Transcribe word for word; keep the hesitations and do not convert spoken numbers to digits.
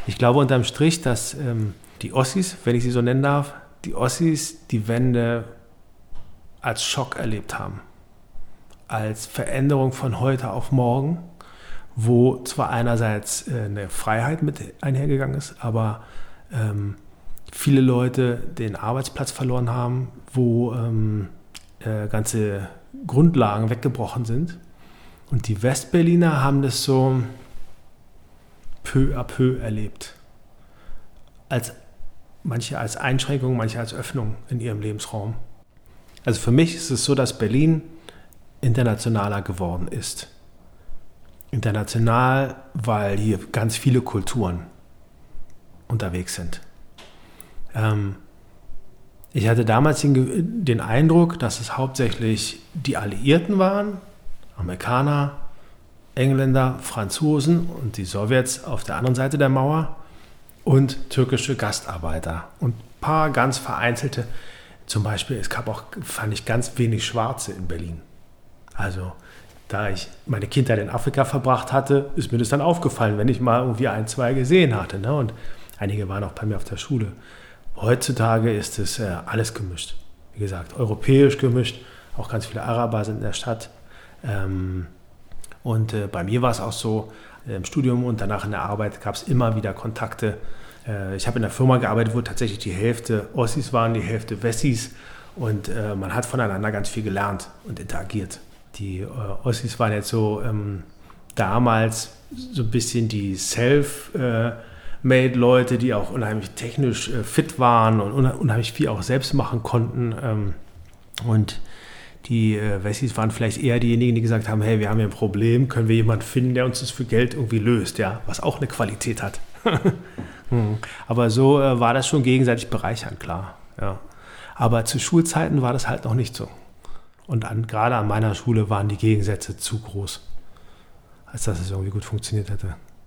Ich glaube unterm Strich, dass ähm, die Ossis, wenn ich sie so nennen darf, die Ossis die Wende als Schock erlebt haben. Als Veränderung von heute auf morgen, wo zwar einerseits äh, eine Freiheit mit einhergegangen ist, aber ähm, viele Leute den Arbeitsplatz verloren haben, wo ähm, äh, ganze Grundlagen weggebrochen sind. Und die Westberliner haben das so peu à peu erlebt. Als, manche als Einschränkung, manche als Öffnung in ihrem Lebensraum. Also für mich ist es so, dass Berlin internationaler geworden ist. International, weil hier ganz viele Kulturen unterwegs sind. Ähm, ich hatte damals den, den Eindruck, dass es hauptsächlich die Alliierten waren, Amerikaner, Engländer, Franzosen und die Sowjets auf der anderen Seite der Mauer und türkische Gastarbeiter und ein paar ganz vereinzelte, zum Beispiel, es gab auch, fand ich, ganz wenig Schwarze in Berlin. Also, da ich meine Kindheit in Afrika verbracht hatte, ist mir das dann aufgefallen, wenn ich mal irgendwie ein, zwei gesehen hatte. Ne? Und einige waren auch bei mir auf der Schule. Heutzutage ist es äh, alles gemischt. Wie gesagt, europäisch gemischt. Auch ganz viele Araber sind in der Stadt. Ähm, und äh, bei mir war es auch so, äh, im Studium und danach in der Arbeit gab es immer wieder Kontakte. Äh, ich habe in einer Firma gearbeitet, wo tatsächlich die Hälfte Ossis waren, die Hälfte Wessis. Und äh, man hat voneinander ganz viel gelernt und interagiert. Die äh, Ossis waren jetzt so ähm, damals so ein bisschen die Self-Made-Leute, die auch unheimlich technisch äh, fit waren und unheimlich viel auch selbst machen konnten. Ähm, und die äh, Wessis waren vielleicht eher diejenigen, die gesagt haben, hey, wir haben hier ein Problem, können wir jemanden finden, der uns das für Geld irgendwie löst, ja, was auch eine Qualität hat. hm. Aber so äh, war das schon gegenseitig bereichernd, klar. Ja. Aber zu Schulzeiten war das halt noch nicht so. Und an, gerade an meiner Schule waren die Gegensätze zu groß, als dass es irgendwie gut funktioniert hätte.